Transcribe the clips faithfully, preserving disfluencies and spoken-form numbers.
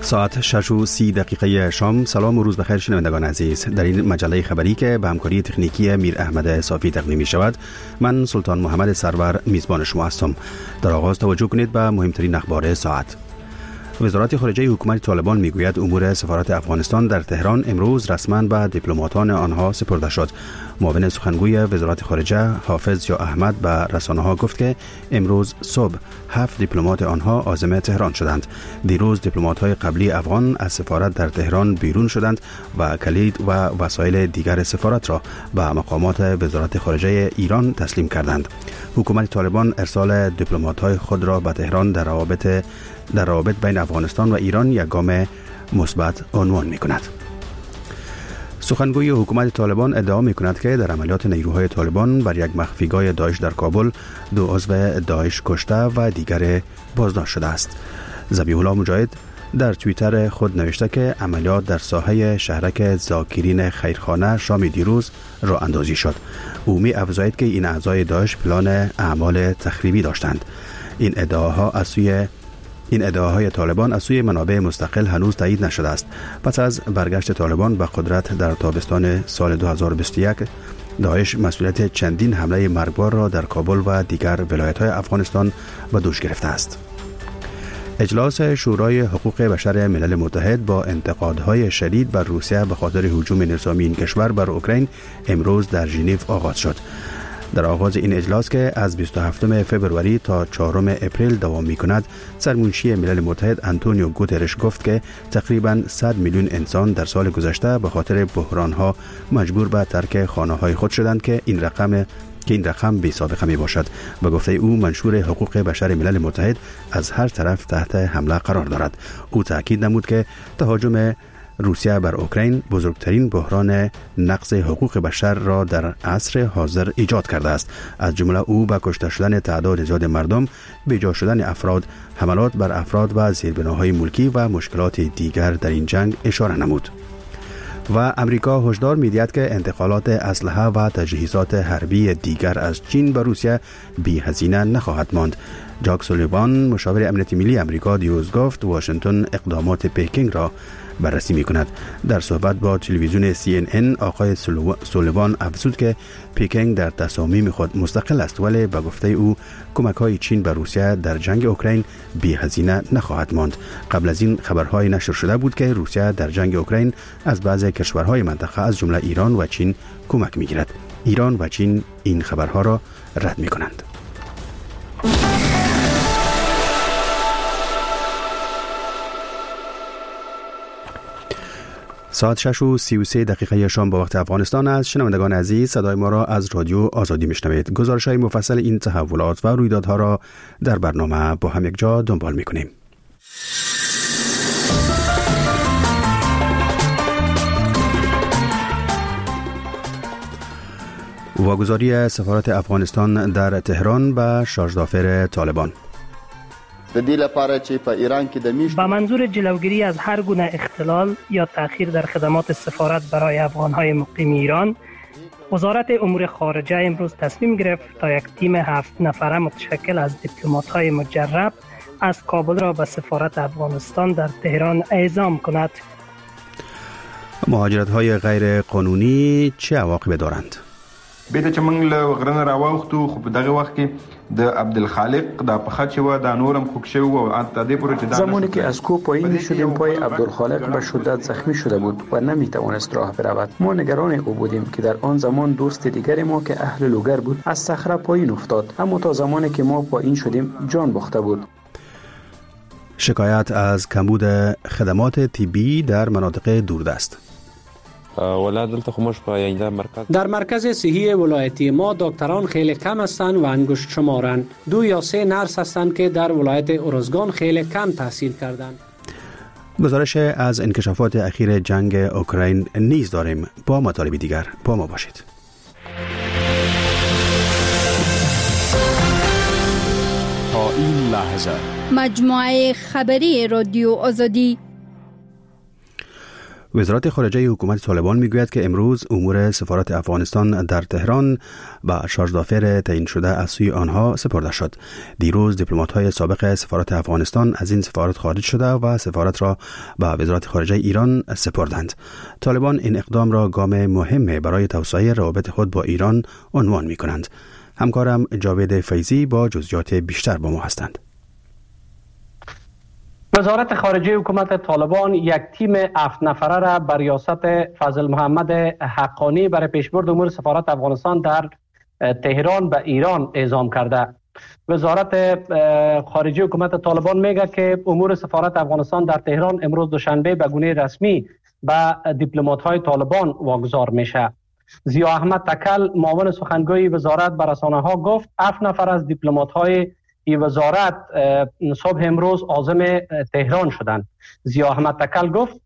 ساعت شش و سی دقیقه شام. سلام و روز بخیر شنوندگان عزیز. در این مجله خبری که به همکاری تکنیکی میر احمد صافی تقدیم می شود، من سلطان محمد سرور میزبان شما هستم. در آغاز توجه کنید به مهمترین اخبار ساعت. وزارت خارجه حکومت طالبان میگوید امور سفارت افغانستان در تهران امروز رسما به دیپلماتان آنها سپرده شد. معاون سخنگوی وزارت خارجه حافظ یا احمد به رسانه‌ها گفت که امروز صبح هفت دیپلمات آنها عازم تهران شدند. دیروز دیپلمات‌های قبلی افغان از سفارت در تهران بیرون شدند و کلید و وسایل دیگر سفارت را به مقامات وزارت خارجه ایران تسلیم کردند. حکومت طالبان ارسال دیپلمات‌های خود را به تهران در روابط در روابط بین افغانستان و ایران یک گام مثبت عنوان می‌کند. سخنگوی حکومت طالبان ادعا می‌کند که در عملیات نیروهای طالبان بر یک مخفیگاه داعش در کابل دو عضو داعش کشته و دیگر بازداشت شده است. ذبیح الله مجاهد در توییتر خود نوشته که عملیات در ساحه شهرک ذاکرین خیرخانه شام دیروز راه اندازی شد. او می افزاید که این اعضای داعش پلان اعمال تخریبی داشتند. این ادعاها از سوی این ادعاهای طالبان از سوی منابع مستقل هنوز تایید نشده است. پس از برگشت طالبان به قدرت در تابستان سال دو هزار و بیست و یک، داعش مسئولیت چندین حمله مرگبار را در کابل و دیگر ولایت‌های افغانستان به دوش گرفته است. اجلاس شورای حقوق بشر ملل متحد با انتقادهای شدید بر روسیه به خاطر هجوم نظامی این کشور بر اوکراین امروز در ژنو آغاز شد. در آغاز این اجلاس که از بیست و هفتم فوریه تا چهارم اپریل دوام می‌کند، سرمنشی ملل متحد آنتونیو گوترش گفت که تقریباً صد میلیون انسان در سال گذشته به خاطر بحران‌ها مجبور به ترک خانه‌های خود شدند که این رقم که این رقم بی سابقه می باشد. به گفته او منشور حقوق بشر ملل متحد از هر طرف تحت حمله قرار دارد. او تاکید نمود که تهاجم روسیه بر اوکراین بزرگترین بحران نقض حقوق بشر را در عصر حاضر ایجاد کرده است. از جمله او به کشته شدن تعداد زیاد مردم، بیجا شدن افراد، حملات بر افراد و زیربناهای ملکی و مشکلات دیگر در این جنگ اشاره نمود. و امریکا هشدار می‌دهد که انتقالات اسلحه و تجهیزات حربی دیگر از چین به روسیه بی هزینه نخواهد ماند. جاک سولیوان مشاور امنیت ملی امریکا دیروز گفت واشنگتن اقدامات پکینگ را بررسی می‌کند. در صحبت با تلویزیون سی ان ان آقای سولیوان افزود که پکینگ در تصامیم خود مستقل است، ولی به گفته او کمک‌های چین به روسیه در جنگ اوکراین بی هزینه نخواهد ماند. قبل از این خبرهای نشر شده بود که روسیه در جنگ اوکراین از بعضی کشورهای منطقه از جمله ایران و چین کمک می‌گیرد. ایران و چین این خبرها را رد می‌کنند. ساعت شش و سی و سه دقیقه شام با وقت افغانستان است. شنوندگان عزیز، صدای ما را از رادیو آزادی میشنوید. گزارش‌های مفصل این تحولات و رویدادها را در برنامه با هم یک جا دنبال می‌کنیم. واگذاری سفارت افغانستان در تهران به شارژدافر طالبان. د دې لپاره چې په ایران کې د میشت با منظور جلوگیری از هر گونه اختلال یا تأخیر در خدمات سفارت برای افغان‌های مقیم ایران، وزارت امور خارجه امروز تصمیم گرفت تا یک تیم هفت نفره متشکل از دیپلمات‌های مجرب از کابل را به سفارت افغانستان در تهران اعزام کند. مهاجرت‌های غیر قانونی چه عواقبی دارند؟ بیته چې موږ له غرنه راوختو خو په دغه وخت کې د عبدالخالق د پخچ و د نورم خوک شو و حتی د پروژه زمانی که از کوه پایین شدیم پای عبدالخالق به شدت زخمی شده بود و نمیتوانست راه برود. ما نگران او بودیم که در آن زمان دوست دیگر ما که اهل لوگر بود از صخره پایین افتاد، اما تا زمانی که ما پایین شدیم جان باخته بود. شکایت از کمبود خدمات طبی در مناطق دوردست. در مرکز صحی ولایتی ما دکتران خیلی کم هستند و انگشت شمارند. دو یا سه نرس هستند که در ولایت ارزگان خیلی کم تحصیل کردند. گزارش از انکشافات اخیر جنگ اوکراین نیز داریم. با مطالب دیگر با ما باشید. تا این لحظه مجموعه خبری رادیو آزادی. وزارت خارجه حکومت طالبان میگوید که امروز امور سفارت افغانستان در تهران به شارژدافر تعیین شده از سوی آنها سپرده شد. دیروز دیپلمات‌های سابق سفارت افغانستان از این سفارت خارج شده و سفارت را به وزارت خارجه ایران سپردند. طالبان این اقدام را گام مهمی برای توسعه روابط خود با ایران عنوان می‌کنند. همکارم جاوید فیضی با جزئیات بیشتر با ما هستند. وزارت خارجه حکومت طالبان یک تیم هفت نفره را بر ریاست فضل محمد حقانی برای پیشبرد امور سفارت افغانستان در تهران به ایران اعزام کرده. وزارت خارجه حکومت طالبان میگه که امور سفارت افغانستان در تهران امروز دوشنبه به گونه رسمی به دیپلمات‌های طالبان واگذار میشه. ضیا احمد تکل معاون سخنگوی وزارت به رسانه‌ها گفت هفت نفر از دیپلمات‌های این وزارت صبح امروز عازم تهران شدند. ضیا احمد تکل گفت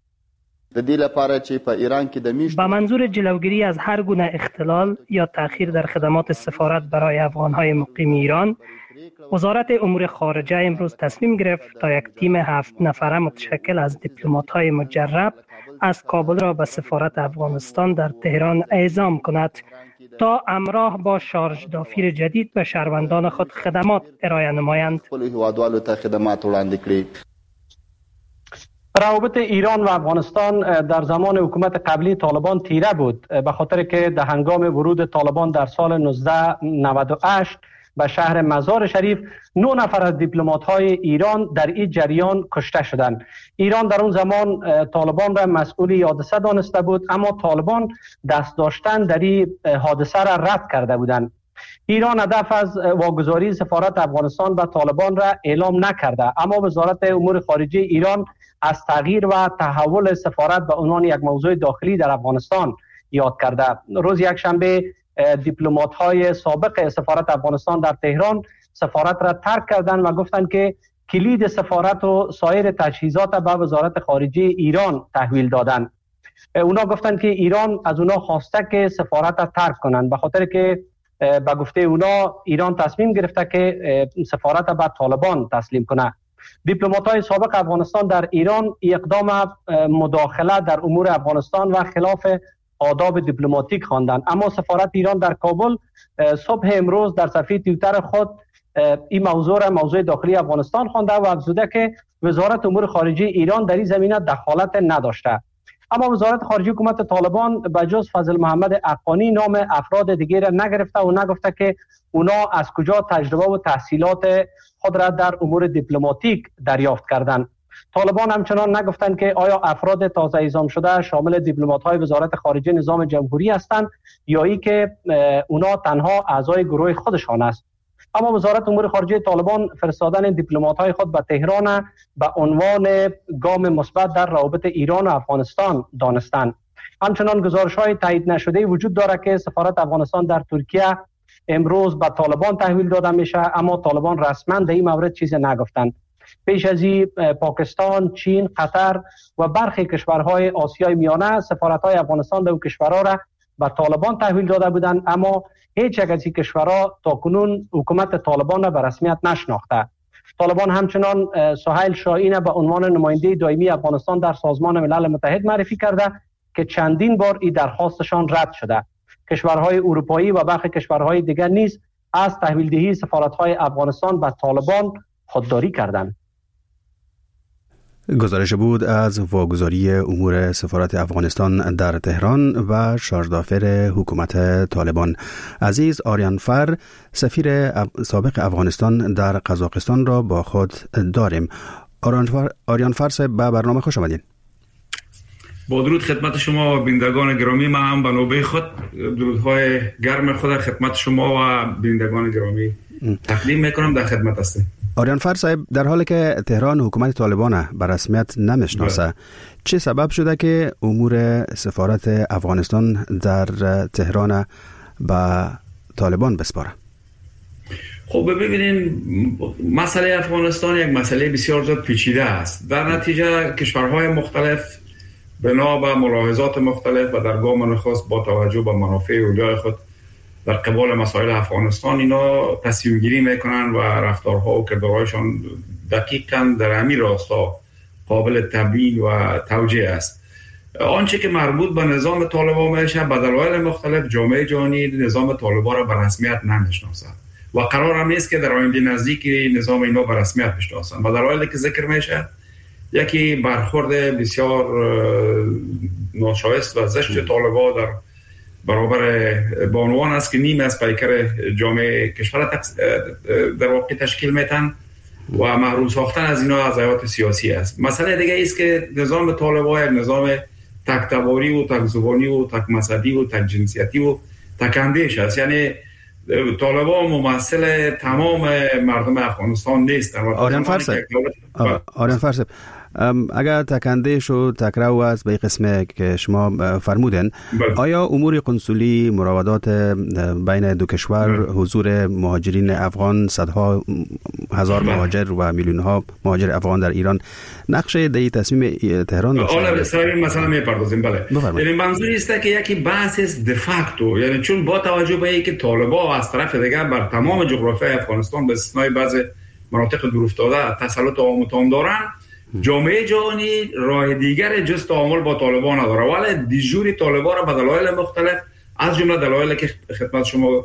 با منظور جلوگیری از هر گونه اختلال یا تأخیر در خدمات سفارت برای افغان‌های مقیم ایران، وزارت امور خارجه امروز تصمیم گرفت تا یک تیم هفت نفره متشکل از دیپلمات‌های مجرب از کابل را به سفارت افغانستان در تهران اعزام کند تا همراه با شارژدافیر جدید به شهروندان خود خدمات ارائه نمایند. روابط ایران و افغانستان در زمان حکومت قبلی طالبان تیره بود، به خاطر که در هنگام ورود طالبان در سال نوزده نود و هشت به شهر مزار شریف نه نفر از دیپلمات‌های ایران در این جریان کشته شدند. ایران در اون زمان طالبان را مسئول حادثه دانسته بود، اما طالبان دست داشتن در این حادثه را رد کرده بودند. ایران هدف از واگذاری سفارت افغانستان به طالبان را اعلام نکرده، اما وزارت امور خارجه ایران از تغییر و تحول سفارت به عنوان یک موضوع داخلی در افغانستان یاد کرده. روز یکشنبه دیپلمات‌های سابق سفارت افغانستان در تهران سفارت را ترک کردند و گفتند که کلید سفارت و سایر تجهیزات به وزارت خارجه ایران تحویل دادند. اونا گفتند که ایران از اونا خواسته که سفارت را ترک کنند، به خاطر که به گفته اونا ایران تصمیم گرفته که سفارت را به طالبان تسلیم کنه. دیپلمات‌های سابق افغانستان در ایران اقدام مداخله در امور افغانستان و خلاف آداب دیپلماتیک خواندند، اما سفارت ایران در کابل صبح امروز در صفحه توییتر خود این موضوع را موضوع داخلی افغانستان خوانده و افزوده که وزارت امور خارجه ایران در این زمینه دخالت نداشته. اما وزارت خارجه حکومت طالبان به جز فضل محمد حقانی نام افراد دیگر را نگرفته و نگفته که اونا از کجا تجربه و تحصیلات خود را در امور دیپلماتیک دریافت کردند. طالبان همچنان نگفتند که آیا افراد تازه اعزام شده شامل دیپلمات‌های وزارت خارجه نظام جمهوری هستند یا ای که اونا تنها اعضای گروه خودشان است. اما وزارت امور خارجه طالبان فرستادن دیپلمات‌های خود به تهران به عنوان گام مثبت در روابط ایران و افغانستان دانستند. همچنان گزارش‌های تایید نشده وجود دارد که سفارت افغانستان در ترکیه امروز به طالبان تحویل داده میشه، اما طالبان رسما در این مورد چیزی نگفتند. پیش از این پاکستان، چین، قطر و برخی کشورهای آسیای میانه سفارت‌های افغانستان در کشورها را به طالبان تحویل داده بودند، اما هیچ یک از این کشورها تاکنون حکومت طالبان را به رسمیت نشناخته. طالبان همچنان سهیل شاهین به عنوان نماینده دائمی افغانستان در سازمان ملل متحد معرفی کرده که چندین بار این درخواستشان رد شده. کشورهای اروپایی و برخی کشورهای دیگر نیز از تحویل دهی سفارت‌های افغانستان به طالبان خودداری کردند. گزارش بود از واگذاری امور سفارت افغانستان در تهران و شارژدافر حکومت طالبان. عزیز آریان فر، سفیر سابق افغانستان در قزاقستان را با خود داریم. آریان فر صاحب، به برنامه خوش آمدین. با درود خدمت شما و بینندگان گرامی. من هم به نوبه خود درودهای گرم خود خدمت شما و بینندگان گرامی تقدیم میکنم. در خدمت هستم. آریان فر صاحب، در حالی که تهران حکومت طالبان به رسمیت نمیشناسه، چه سبب شده که امور سفارت افغانستان در تهران به طالبان بسپاره؟ خب ببینین، مسئله افغانستان یک مسئله بسیار زیاد پیچیده است. در نتیجه کشورهای مختلف بنا به ملاحظات مختلف و در گام نخست با توجه به منافع اولیای خود در قبال مسائل افغانستان اینا تصمیم گیری میکنن و رفتارها و کردارهایشان دقیقاً در همین راستا قابل تبیین و توجیه است. آنچه که مربوط به نظام طالبان میشه به دلایل مختلف جامعه جهانی نظام طالبان را به رسمیت نمیشناسد و قرار هم نیست که در آینده نزدیک نظام اینا به رسمیت بشناسند. به دلایلی که ذکر میشه، یکی برخورد بسیار ناشایست و زشت طالبان در برابر بانوان است که نیم از پیکر جامعه کشور در واقع تشکیل میتن و محروم ساختن از اینا از حیات سیاسی است. مسئله دیگه است که نظام طالبان یک نظام تک تباری و تک زبانی و تک مذهبی و تک جنسیتی و تک اندیش است. یعنی طالبان ممثل تمام مردم افغانستان نیستند. آریان فرسه آریان فرسه اگر تکندیش و تکرو است به قسمه که شما فرمودن، آیا امور قنصلی، مراودات بین دو کشور، حضور مهاجرین افغان، صدها هزار مهاجر و میلیون ها مهاجر افغان در ایران نقش در تصمیم تهران داشته؟ حالا سر این مسئله میپردازیم. بله، یعنی منظوری است که یکی بحث است دفاکتو، یعنی چون با توجه به اینکه طالبان از طرف دیگر بر تمام جغرافیای افغانستان به استثنای بعضی مناطق دورافتاده تسلط عام و تام دارن، جامعه جهانی راه دیگر جز تعامل با طالبان نداره، ولی دیجوری طالبان را به دلایل مختلف از جمله دلایلی که خدمت شما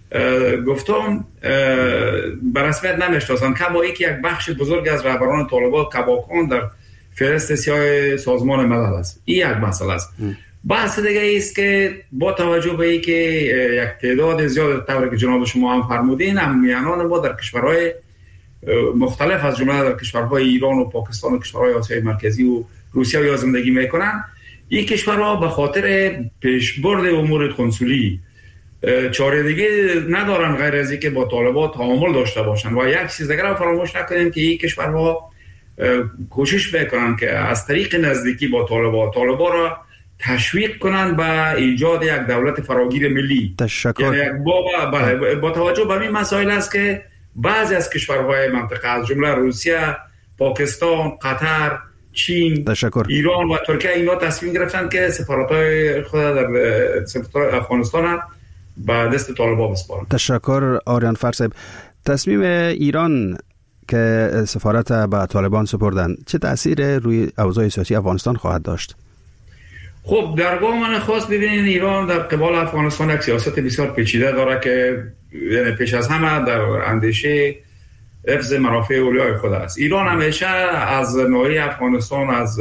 گفتم به رسمیت نمیشناسند. کما اینکه یک بخش بزرگ از رهبران طالبان کباکان در فهرست سیاه سازمان ملل است. این یک مسئله است. بحث دیگه است که با توجه به اینکه یک تعداد زیاد طوری که جناب شما هم فرمودین امنیانان ما در کشورهای مختلف از جمله در کشورهای ایران و پاکستان و کشورهای آسیای مرکزی و روسیه یا زندگی میکنن، این کشورها به خاطر پیشبرد امور قنصلی چاره دیگه ندارن غیر از اینکه با طالبان تعامل داشته باشن. و یک چیز دیگه را فراموش نکنیم که این کشورها کوشش میکنن که از طریق نزدیکی با طالبان طالبان را تشویق کنن به ایجاد یک دولت فراگیر ملی. تشکر. یعنی یک با, با, با توجه به این مسائل است که بعضی از کشورهای منطقه از جمله روسیه، پاکستان، قطر، چین، تشکر. ایران و ترکیه اینا تصمیم گرفتن که سفارت‌های خود در سفارت افغانستان به دست طالبان بسپارن. تشکر آریان فرسب. تصمیم ایران که سفارت به طالبان سپردن چه تأثیر روی اوضاع سیاسی افغانستان خواهد داشت؟ خب در گام خاص ببینید ایران در قبال افغانستان یک سیاست بسیار پیچیده داره که یعنی پیش از همه در اندیشه حفظ منافع اولیای خود است. ایران همیشه از ناحیه افغانستان از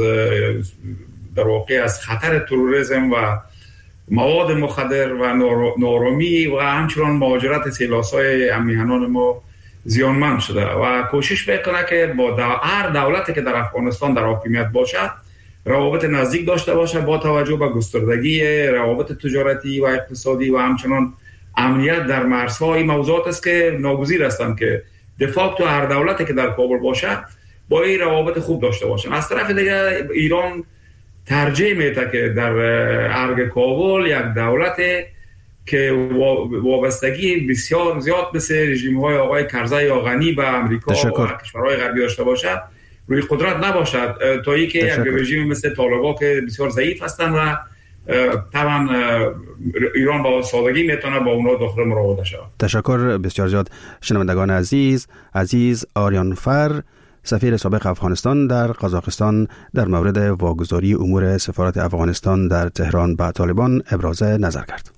در واقع از خطر تروریسم و مواد مخدر و نارامی و همچنان مهاجرت سیلاسای هممیهنان ما زیانمند شده و کوشش میکنه که با هر دولتی که در افغانستان در حاکمیت باشد روابط نزدیک داشته باشه با توجه به گستردگی روابط تجارتی و اقتصادی و همچنان امنیت در مرزها. این موضوعات است که ناگزیر هستند که دفاکتو هر دولتی که در کابل باشه با این روابط خوب داشته باشن. از طرف دیگه ایران ترجیح میده که در ارگ کابل یک دولت که وابستگی بسیار زیاد مثل رژیم‌های آقای کرزی یا غنی به امریکا و کشورهای غربی داشته باشد روی قدرت نباشد تا اینکه یک رژیم مثل طالبان که بسیار ضعیف هستند و طبعا ایران با سادگی میتونه با اونا داخل مراوده شود. تشکر بسیار زیاد. شنوندگان عزیز، عزیز آریان فر سفیر سابق افغانستان در قزاقستان در مورد واگذاری امور سفارت افغانستان در تهران به طالبان ابراز نظر کرد.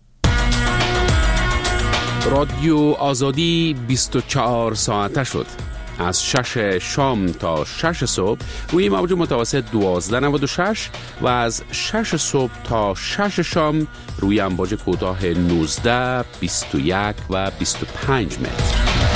رادیو آزادی بیست و چهار ساعته شد. از شش شام تا شش صبح روی موج متوسط دوازده نود و شش و از شش صبح تا شش شام روی امواج کوتاه نوزده، بیست و یک و بیست و پنج متر.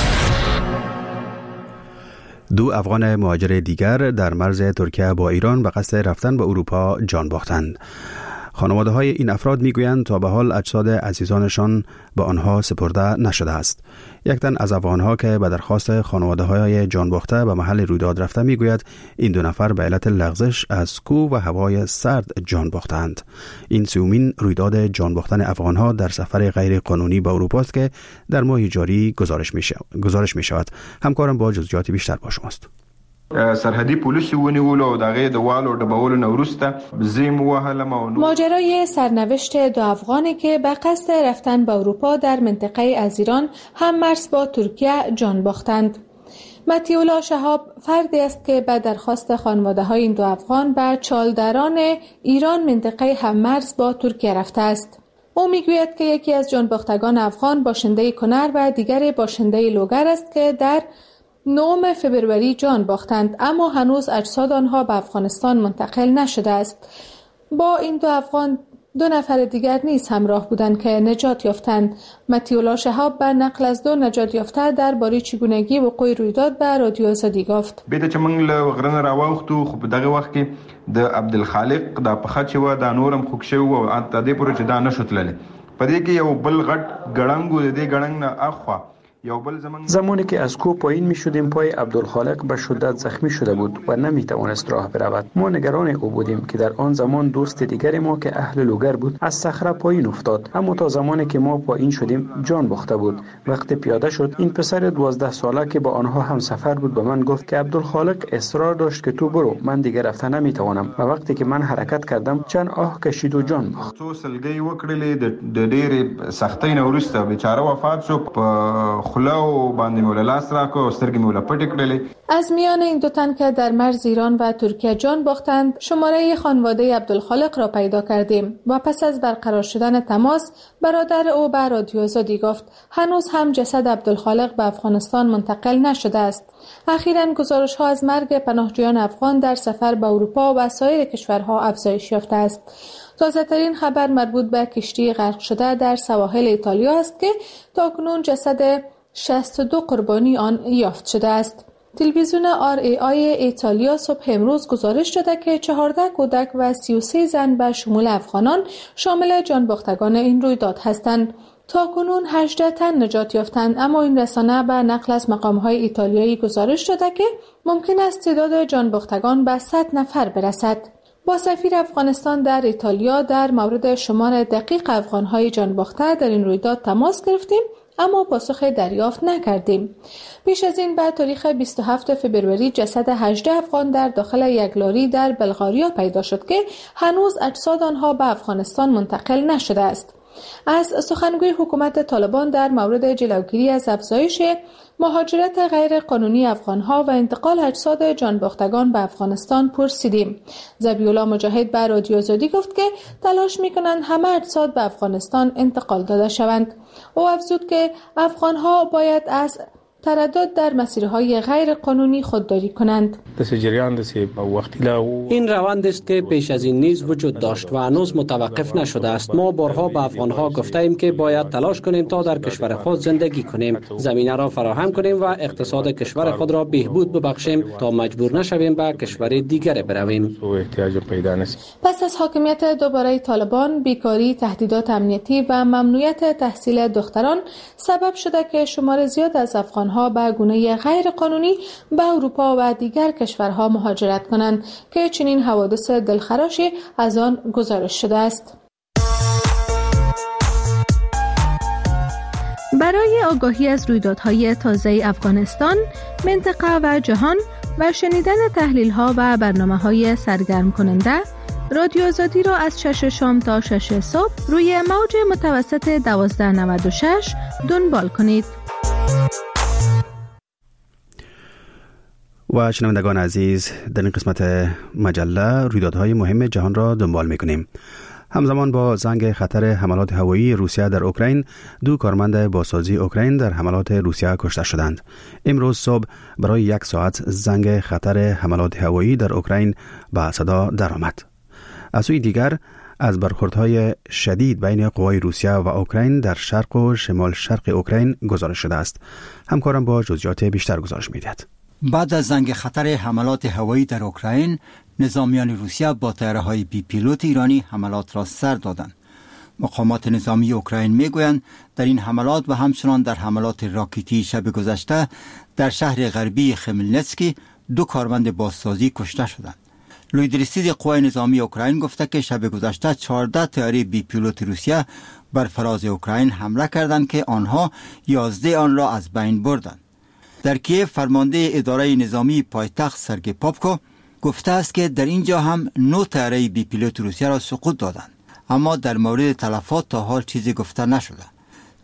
دو افغان مهاجر دیگر در مرز ترکیه با ایران به قصد رفتن به اروپا جان باختند. خانواده های این افراد می گویند تا به حال اجساد عزیزانشان به آنها سپرده نشده است. یک تن از افغانها که به درخواست خانواده های جان باخته به محل رویداد رفته می گوید این دو نفر به علت لغزش از کوه و هوای سرد جان باختند. این سومین رویداد جان باختن افغانها در سفر غیر قانونی به اروپا است که در ماه جاری گزارش می شود. گزارش می شود. همکارم با جزئیات بیشتر با شماست. سرحدی پلیس ونیول او دغه د والو د باول نورسته زیم وهلم او ماجرای سرنوشت دو افغانی که به قصد رفتن به اروپا در منطقه از ایران هم مرز با ترکیه جان باختند. متیولا شهاب فردی است که به درخواست خانواده‌های این دو افغان به چالدران ایران منطقه هممرز با ترکیه رفته است. او میگوید که یکی از جانباختگان افغان باشنده کنر و دیگر باشنده لوگر است که در نهم فبروری جان باختند، اما هنوز اجساد آنها به افغانستان منتقل نشده است. با این دو افغان دو نفر دیگر نیز همراه بودند که نجات یافتند. متیولا شهاب به نقل از دو نجات یافته درباره چگونگی وقوع رویداد به رادیو آزادی گفت: بیت چې موږ له غرنه راوختو خو په دغه وخت کې د عبدالخالق د پخه چې و د نورم خوښ شو او اته دې پورې چې دا نشوتلل په دې کې یو بل غټ ګړنګ و دې ګړنګ نه اخوا. زمانی که از کوه پایین می شدیم پای عبدالخالق به شدت زخمی شده بود و نمی توانست راه برود. ما نگران او بودیم که در آن زمان دوست دیگر ما که اهل لوگر بود از صخره پایین افتاد، اما تا زمانی که ما پایین شدیم جان باخته بود. وقتی پیاده شد این پسر دوازده ساله که با آنها هم سفر بود به من گفت که عبدالخالق اصرار داشت که تو برو، من دیگر رفتن نمی توانم. و وقتی که من حرکت کردم چند آه کشید و جان باخت. تو سلګي وکړلې د ډېرې سختۍ نه وروسته بیچاره وفات شو. په از میان این دو تن که در مرز ایران و ترکیه جان باختند شماره خانواده عبدالخالق را پیدا کردیم و پس از برقرار شدن تماس برادر او به رادیو آزادی گفت هنوز هم جسد عبدالخالق به افغانستان منتقل نشده است. اخیراً گزارش ها از مرگ پناهجویان افغان در سفر به اروپا و سایر کشورها افزایش یافته است. تازه ترین خبر مربوط به کشتی غرق شده در سواحل ایتالیا است که تاکنون جسد شصت و دو قربانی آن یافت شده است. تلویزیون آر ای آی ایتالیا صبح امروز گزارش داده که چهارده کودک و سی و سه زن به شمول افغانان شامل جانباختگان این رویداد هستند. تاکنون هجده تن نجات یافتند، اما این رسانه به نقل از مقام‌های ایتالیایی گزارش داده که ممکن است تعداد جانباختگان به صد نفر برسد. با سفیر افغانستان در ایتالیا در مورد شمار دقیق افغان‌های جانباخته در این رویداد تماس گرفتیم، اما پاسخ دریافت نکردیم. پیش از این به تاریخ بیست و هفتم فبروری جسد هجده افغان در داخل یک لاری در بلغاریا پیدا شد که هنوز اجساد آنها به افغانستان منتقل نشده است. از سخنگوی حکومت طالبان در مورد جلوگیری از افزایش مهاجرت غیر قانونی افغانها و انتقال اجساد جانباختگان به افغانستان پرسیدیم. ذبیح الله مجاهد به رادیو آزادی گفت که تلاش می‌کنند همه اجساد به افغانستان انتقال داده شوند. او افزود که افغانها باید از تردد در مسیرهای غیر قانونی خودداری کنند. این روند است که پیش از این نیز وجود داشت و هنوز متوقف نشده است. ما بارها به افغانها گفته ایم که باید تلاش کنیم تا در کشور خود زندگی کنیم، زمینه را فراهم کنیم و اقتصاد کشور خود را بهبود ببخشیم تا مجبور نشویم به کشور دیگر برویم. پس از حاکمیت دوباره طالبان، بیکاری، تهدیدات امنیتی و ممنوعیت تحصیل دختران سبب شده که شمار زیاد از افغانها به گونه غیر قانونی به اروپا و دیگر کشورها مهاجرت کنند که چنین حوادث دلخراشی از آن گزارش شده است. برای آگاهی از رویدادهای تازه افغانستان، منطقه و جهان و شنیدن تحلیل‌ها و برنامه‌های سرگرم کننده، رادیو آزادی را از شش شام تا شش صبح روی موج متوسط دوازده نود و شش دنبال کنید. و شنوندگان عزیز، در این قسمت مجله رویدادهای مهم جهان را دنبال می‌کنیم. همزمان با زنگ خطر حملات هوایی روسیه در اوکراین، دو کارمند بازسازی اوکراین در حملات روسیه کشته شدند. امروز صبح برای یک ساعت زنگ خطر حملات هوایی در اوکراین به صدا درآمد. از سوی دیگر از برخوردهای شدید بین قوای روسیه و اوکراین در شرق و شمال شرق اوکراین گزارش شده است. همکارم با جزئیات بیشتر گزارش می‌دهد. بعد از زنگ خطر حملات هوایی در اوکراین، نظامیان روسیه با طیاره‌های بی پیلوت ایرانی حملات را سر دادند. مقامات نظامی اوکراین میگویند در این حملات و همچنان در حملات راکتی شب گذشته در شهر غربی خملنتسکی دو کارمند بازسازی کشته شدند. لویدرسید قوای نظامی اوکراین گفته که شب گذشته چهارده طیاره بی پیلوت روسیه بر فراز اوکراین حمله کردند که آنها یازده آن را از بین بردند. در کیف فرمانده اداره نظامی پایتخت سرگئی پاپکو گفته است که در اینجا هم نه طیاره بی پیلوت روسیه را سقوط دادند، اما در مورد تلفات تا حال چیزی گفته نشده.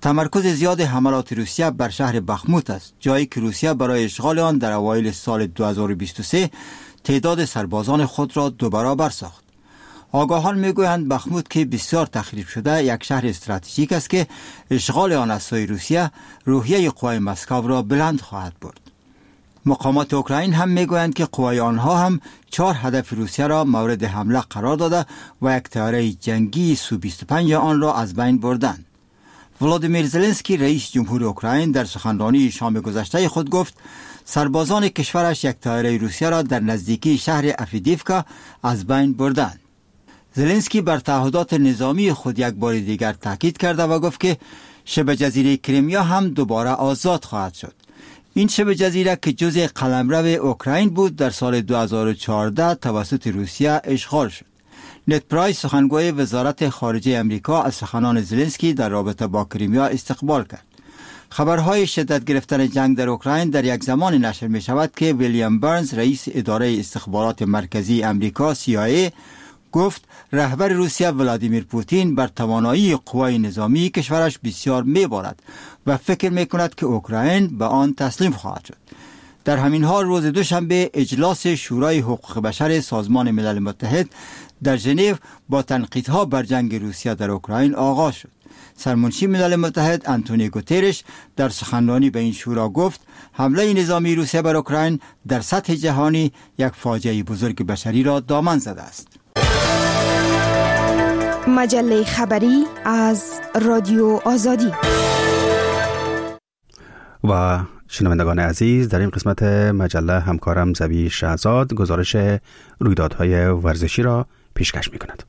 تمرکز زیاد حملات روسیه بر شهر بخموت است، جایی که روسیه برای اشغال آن در اوایل سال دو هزار و بیست و سه تعداد سربازان خود را دو برابر ساخت. آگاهان میگویند بخموت که بسیار تخریب شده یک شهر استراتژیک است که اشغال آن از سوی روسیه روحیه قوای مسکو را بلند خواهد برد. مقامات اوکراین هم میگویند که قوای آنها هم چهار هدف روسیه را مورد حمله قرار داده و یک طیاره جنگی سو بیست و پنج آن را از بین بردند. ولادیمیر زلنسکی رئیس جمهور اوکراین در سخنرانی شام گذشته خود گفت سربازان کشورش یک طیاره روسیه را در نزدیکی شهر افیدیفکا از بین بردند. زلنسکی بر تعهدات نظامی خود یک بار دیگر تاکید کرده و گفت که شبه جزیره کریمیا هم دوباره آزاد خواهد شد. این شبه جزیره که جزء قلمرو اوکراین بود در سال دو هزار و چهارده توسط روسیه اشغال شد. نت پرایس سخنگوی وزارت خارجه امریکا از سخنان زلنسکی در رابطه با کریمیا استقبال کرد. خبرهای شدت گرفتن جنگ در اوکراین در یک زمان نشر می شود که ویلیام برنز رئیس اداره استخبارات مرکزی امریکا سی آی ای گفت رهبر روسیه ولادیمیر پوتین بر توانایی قوای نظامی کشورش بسیار می‌بارد و فکر می‌کند که اوکراین به آن تسلیم خواهد شد. در همین حال روز دوشنبه اجلاس شورای حقوق بشر سازمان ملل متحد در ژنو با تنقیدها بر جنگ روسیه در اوکراین آغاز شد. سرمنشی ملل متحد آنتونیو گوترش در سخنرانی به این شورا گفت حمله نظامی روسیه بر اوکراین در سطح جهانی یک فاجعه بزرگ بشری را دامن زده است. مجله خبری از رادیو آزادی. و شنوندگان عزیز، در این قسمت مجله همکارم زبی شهزاد گزارش رویدادهای ورزشی را پیشکش می کند.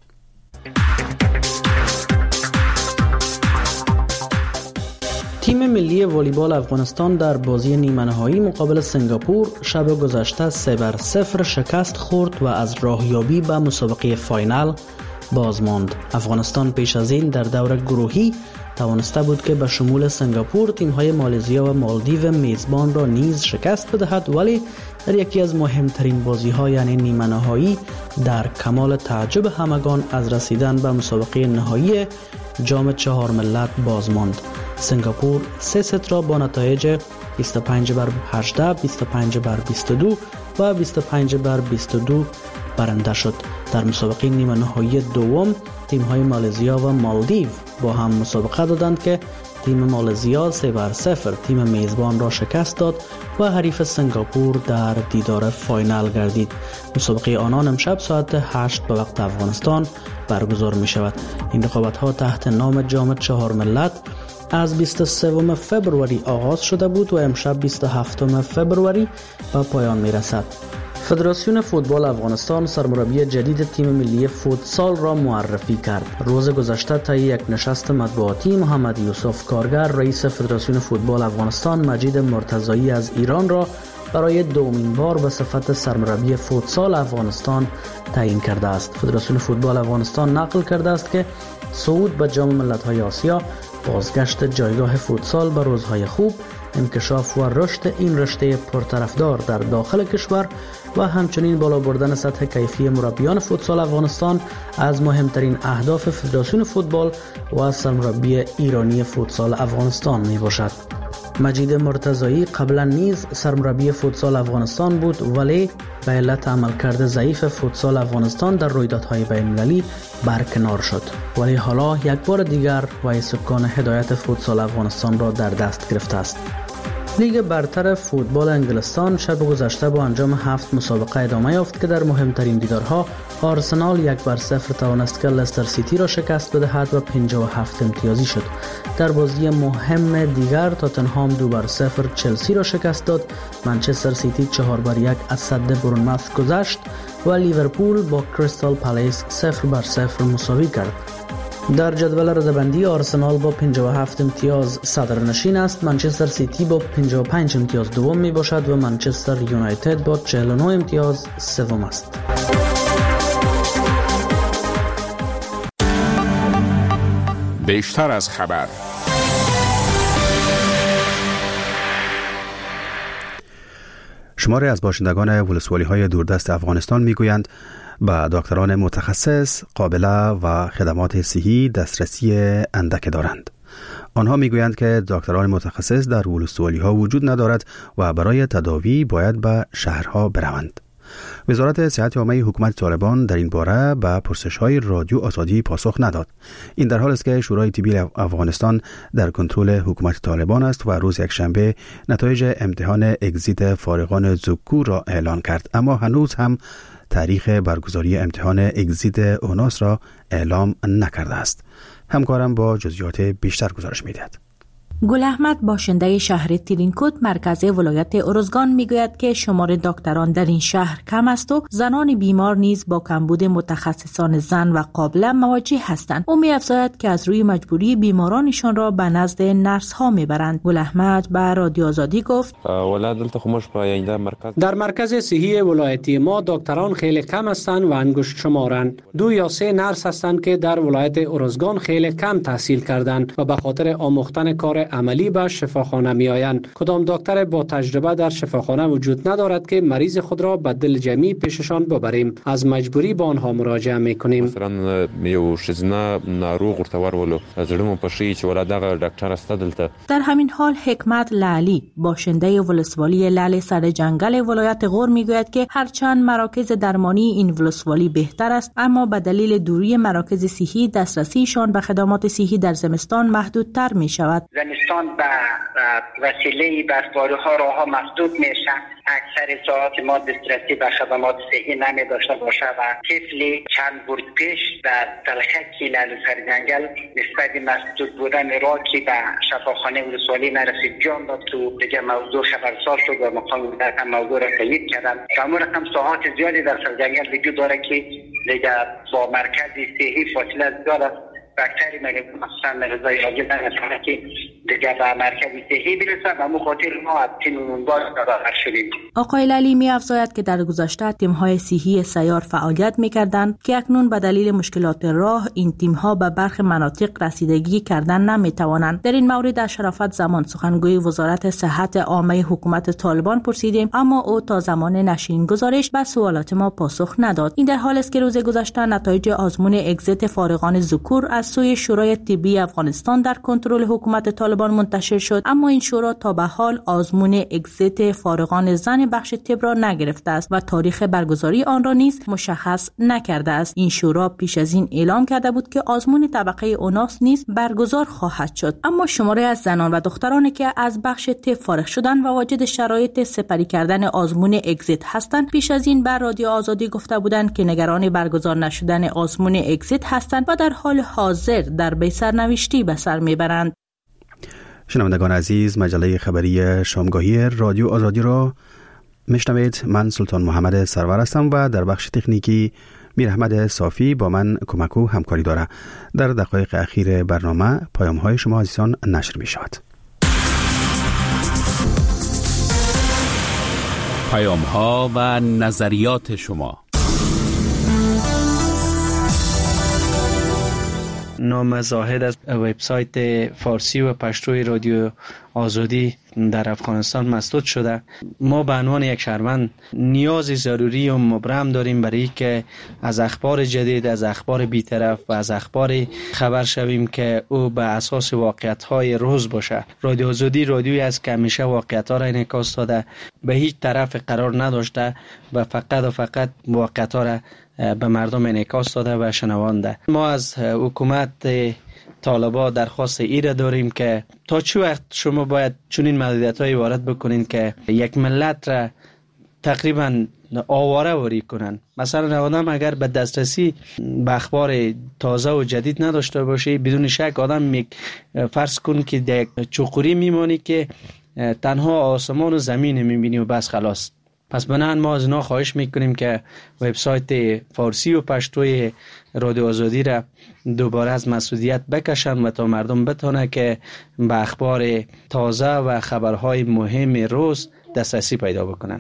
تیم ملی والیبال افغانستان در بازی نیمه نهایی مقابل سنگاپور شب گذشته سه بر صفر شکست خورد و از راهیابی به مسابقه فاینال باز ماند. افغانستان پیش از این در دور گروهی توانسته بود که به شمول سنگاپور تیم‌های مالزیا و مالدیو میزبان را نیز شکست بدهد، ولی در یکی از مهمترین بازی‌ها یعنی نیمه نهایی در کمال تعجب همگان از رسیدن به مسابقه نهایی جام چهار ملت باز ماند. سنگاپور سه ست را با نتایج بیست و پنج بر هجده، بیست و پنج بر بیست و دو و بیست و پنج بر بیست و دو برنده شد. در مسابقه نیمه نهایی دوم تیم‌های مالزیا و مالدیو با هم مسابقه دادند که تیم مالزیا سه بر صفر تیم میزبان را شکست داد و حریف سنگاپور در دیدار فاینال گردید. مسابقه آنان امشب ساعت هشت به وقت افغانستان برگزار می شود. این رقابت‌ها تحت نام جام چهار ملت از بیست و سوم فبروری آغاز شده بود و امشب بیست و هفتم فبروری به پایان می رسد. فدراسیون فوتبال افغانستان سرمربی جدید تیم ملی فوتسال را معرفی کرد. روز گذشته طی یک نشست مطبوعاتی محمد یوسف کارگر رئیس فدراسیون فوتبال افغانستان مجید مرتضایی از ایران را برای دومین بار به صفت سرمربی فوتسال افغانستان تعیین کرده است. فدراسیون فوتبال افغانستان نقل کرده است که صعود به جام ملت‌های آسیا، بازگشت جایگاه فوتسال به روزهای خوب، انکشاف و رشد این رشته پرطرفدار در داخل کشور و همچنین بالا بردن سطح کیفی مربیان فوتسال افغانستان از مهمترین اهداف فدراسیون فوتبال و سرمربی ایرانی فوتسال افغانستان می باشد. مجید مرتضایی قبلا نیز سرمربی فوتسال افغانستان بود، ولی به علت عملکرد ضعیف فوتسال افغانستان در رویدادهای بین‌المللی برکنار شد، ولی حالا یک بار دیگر وی سکان هدایت فوتسال افغانستان را در دست گرفته است. لیگ برتر فوتبال انگلستان شب گذشته با انجام هفت مسابقه ادامه یافت که در مهمترین دیدارها آرسنال یک بر صفر توانست که لستر سیتی را شکست بدهد و پنجاه و هفت امتیازی شد. در بازی مهم دیگر تاتنهام دو بر صفر چلسی را شکست داد. منچستر سیتی چهار بر یک از صد برنموث گذشت و لیورپول با کریستال پالیس صفر بر صفر مساوی کرد. در جدول رده‌بندی آرسنال با پنجاه و هفت امتیاز صدرنشین است، منچستر سیتی با پنجاه و پنج امتیاز دوم می باشد و منچستر یونایتد با چهل و نه امتیاز سوم است. بیشتر از خبر. شماری از باشندگان ولسوالی‌های دوردست افغانستان میگویند به دکتران متخصص، قابله و خدمات صحی دسترسی اندک دارند. آنها میگویند که دکتران متخصص در ولسوالی ها وجود ندارد و برای تداوی باید به شهرها بروند. وزارت صحت عامه حکومت طالبان در این باره به پرسش‌های رادیو آزادی پاسخ نداد. این در حالی است که شورای طبی افغانستان در کنترل حکومت طالبان است و روز یکشنبه نتایج امتحان اگزیت فارغان ذکور را اعلان کرد، اما هنوز هم تاریخ برگزاری امتحان اگزیت اوناس را اعلام نکرده است. همکارم با جزئیات بیشتر گزارش می‌دهد. گل احمد باشنده شهر تیرینکوت مرکز ولایت ارزگان میگوید که شمار دکتران در این شهر کم است و زنان بیمار نیز با کمبود متخصصان زن و قابله مواجه هستند. او می‌افزاید که از روی مجبوری بیمارانشان را به نزد نرس ها میبرند. گل احمد به رادیو آزادی گفت در مرکز صحی ولایتی ما دکتران خیلی کم هستند و انگشت شمارند. دو یا سه نرس هستند که در ولایت ارزگان خیلی کم تحصیل کردند و به خاطر آموختن کار عملی به شفاخانه می آیند. کدام دکتر با تجربه در شفاخانه وجود ندارد که مریض خود را به دل جمعی پیششان ببریم. از مجبوری به آنها مراجعه می کنیم. مثلا یو شزنا ناروغ ورته ورولو زړمو پشي چې ولا دغه ډاکټر است دلته. در همین حال حکمت لالی باشنده ولسوالی لال سر جنگل ولایت غور میگوید که هرچند مراکز درمانی این ولسوالی بهتر است، اما به دلیل دوری مراکز صحی دسترسیشان به خدمات صحی در زمستان محدودتر می شود. زمستان به وسیله برفباری ها راه ها مسدود میشه. اکثر ساعات ما دسترسی به خدمات صحی نمی داشته باشه و طفلی چند برد پیش در تلخکی لال سر جنگل نسبت مسدود بودن راه که به شفاخانه ولسوالی نرسید جان داد تو دیگه موضوع خبرساز شد و مقام ولایت موضوع را تایید کردن. همون رقم ساعات زیادی در سر جنگل وجود داره که دیگه با مرکز صحی فاصله زیاد است. بکتری مریض مثلا مریضای عاجز نمیتونه که دیگه به مرکز صحی برسه و مخاطر ما از تیم اونبار دادر شدیم. آقای لالی می افزاید که در گذشته تیم‌های صحی سیار فعالیت می‌کردند که اکنون به دلیل مشکلات راه این تیم‌ها به برخی مناطق رسیدگی کردن نمی‌توانند. در این مورد در شرافت زمان سخنگوی وزارت صحت عامه حکومت طالبان پرسیدیم، اما او تا زمان نشر این گزارش به سوالات ما پاسخ نداد. این در حالی است که روز گذشته نتایج آزمون اگزیت فارغان ذکور از سوی شورای طبی افغانستان در کنترل حکومت طالبان منتشر شد، اما این شورا تا به حال آزمون اگزیت فارغان زن بخش طب را نگرفته است و تاریخ برگزاری آن را نیز مشخص نکرده است. این شورا پیش از این اعلام کرده بود که آزمون طبقه اوناس نیز برگزار خواهد شد، اما شماره از زنان و دخترانی که از بخش طب فارغ شدند و واجد شرایط سپری کردن آزمون اگزیت هستند پیش از این بر رادیو آزادی گفته بودند که نگران برگزار نشدن آزمون اگزیت هستند و در حال حاضر در بی سرنوشتی به سر میبرند. شنوندگان عزیز، مجله خبری شامگاهی رادیو آزادی را میشنوید. من سلطان محمد سرور هستم و در بخش تکنیکی میر احمد صافی با من کمک و همکاری داره. در دقایق اخیر برنامه پیام های شما عزیزان نشر می شود. پیام ها و نظریات شما. نام زاهد از وبسایت فارسی و پشتوی رادیو آزادی در افغانستان مسدود شده. ما به عنوان یک شهروند نیاز ضروری و مبرم داریم برای که از اخبار جدید، از اخبار بی‌طرف و از اخبار خبر شویم که او به اساس واقعیت‌های روز باشه. رادیو آزادی رادیویی است که همیشه واقعیت‌ها را انعکاس داده، به هیچ طرف قرار نداشته و فقط و فقط واقعیت‌ها را به مردم انعکاس داده و شنوانده. ما از حکومت طالبان درخواست ایره داریم که تا چه وقت شما باید چنین محدودیت‌هایی وارد بکنین که یک ملت را تقریبا آواره واری کنن. مثلا آدم اگر به دسترسی به اخبار تازه و جدید نداشته باشه، بدون شک آدم فرض کن که در چوخوری میمانی که تنها آسمان و زمین میبینی و بس خلاص. پس بنابراین ما از اینا خواهش میکنیم که وبسایت فارسی و پشتوی رادیو آزادی را دوباره از مسئولیت بکشن و تا مردم بتونه که به اخبار تازه و خبرهای مهم روز دسترسی پیدا بکنن.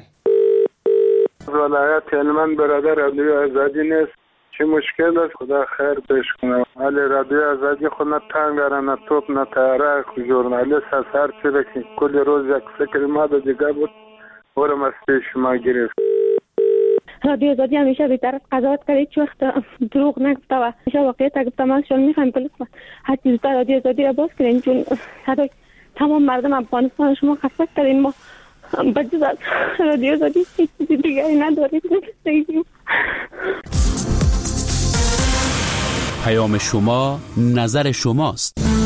ولایت هلمند برادر رادیو آزادی نیست، چه مشکل است؟ خدا خیر پیش کنه. ولی رادیو آزادی خود نه تنگ داره، نه توپ، نه تیاره. ژورنالیست از هر چی که کل روز یک فکر ما دیگه بود ورم از پیش ما گرفت. رادیو آزادی همیشه بی‌طرف قضاوت کرد، هیچ وقت دروغ نگفته و همیشه واقعیت گفته. ما شما می‌خوایم که لطفا هر چیز در رادیو آزادی را باز کنین، چون صدای تمام مردم افغانستان شما خسته کردین. ما بجز از رادیو آزادی هیچ چیز دیگری نداریم. پیام شما، نظر شماست.